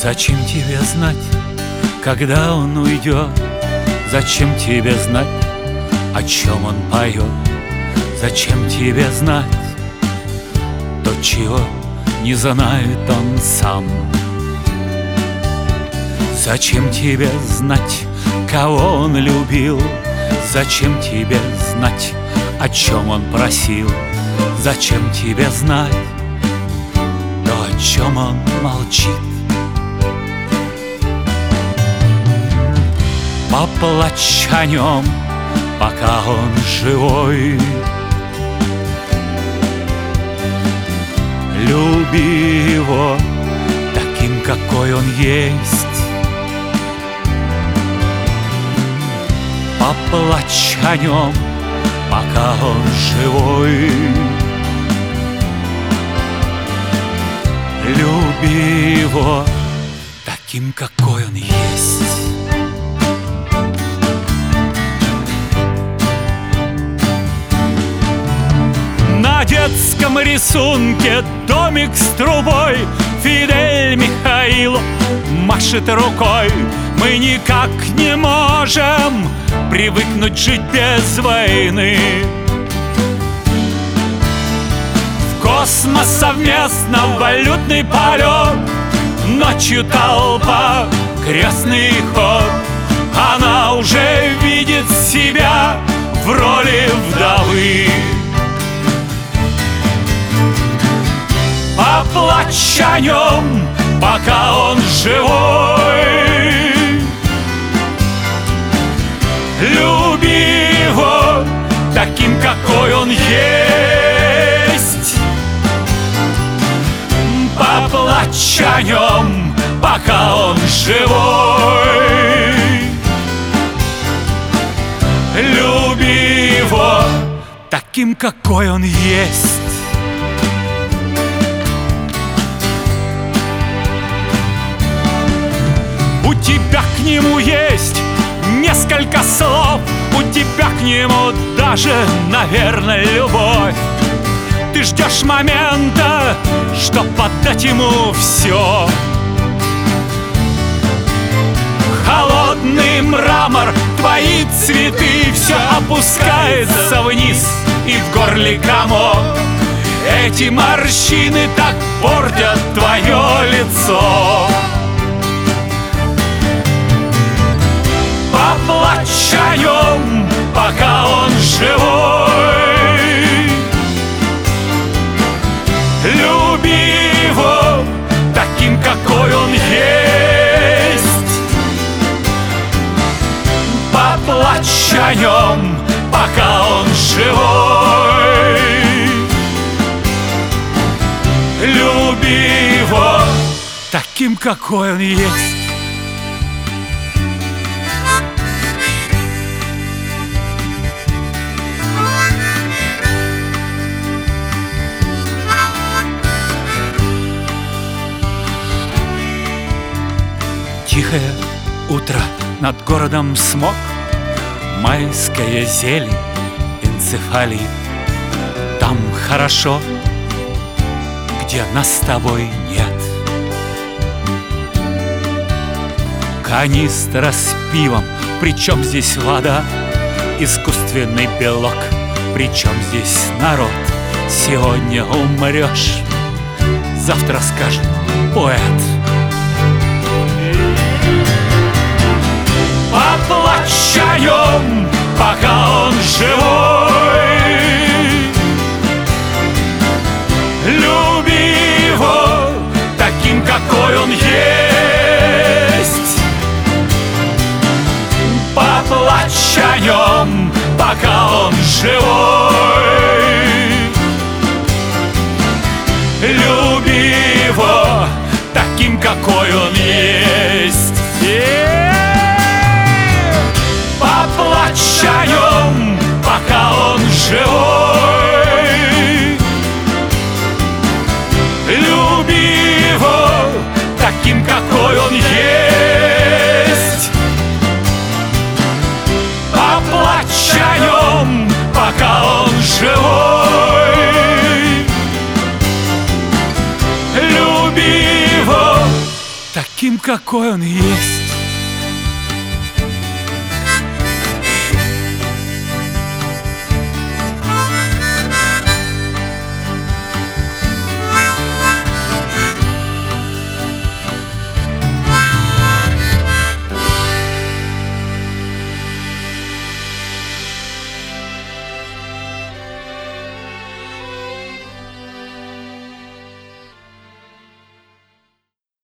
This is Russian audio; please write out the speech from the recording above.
Зачем тебе знать, когда он уйдет? Зачем тебе знать, о чем он поет? Зачем тебе знать то, чего не знает он сам? Зачем тебе знать, кого он любил? Зачем тебе знать, о чем он просил? Зачем тебе знать то, о чем он молчит? Поплачь о нем, пока он живой. Люби его таким, какой он есть. Поплачь о нем, пока он живой. Люби его таким, какой он есть. На детском рисунке домик с трубой, Фидель Михаилов машет рукой. Мы никак не можем привыкнуть жить без войны. В космос совместно валютный полет, ночью толпа, крестный ход. Она уже видит себя в роли вдовы. Поплачь о нем, пока он живой. Люби его таким, какой он есть. Поплачь о нем, пока он живой. Люби его таким, какой он есть. У тебя к нему есть несколько слов, у тебя к нему даже, наверное, любовь. Ты ждешь момента, чтоб отдать ему все. Холодный мрамор, твои цветы, все опускается вниз, и в горле комок. Эти морщины так портят твое лицо. Поплачь о нем, пока он живой. Люби его таким, какой он есть. Поплачь о нем, пока он живой. Люби его таким, какой он есть. Тихое утро, над городом смог, майская зелень, энцефалит. Там хорошо, где нас с тобой нет. Канистра с пивом, причем здесь вода? Искусственный белок, причем здесь народ? Сегодня умрешь, завтра скажет поэт. Поплачь о нем, пока он живой. Люби его таким, какой он есть. Поплачь о нем, пока он живой. Люби его таким, какой он есть. Поплачь о нем, пока он живой. Люби его таким, какой он есть. Поплачь о нем, пока он живой. таким, какой он есть.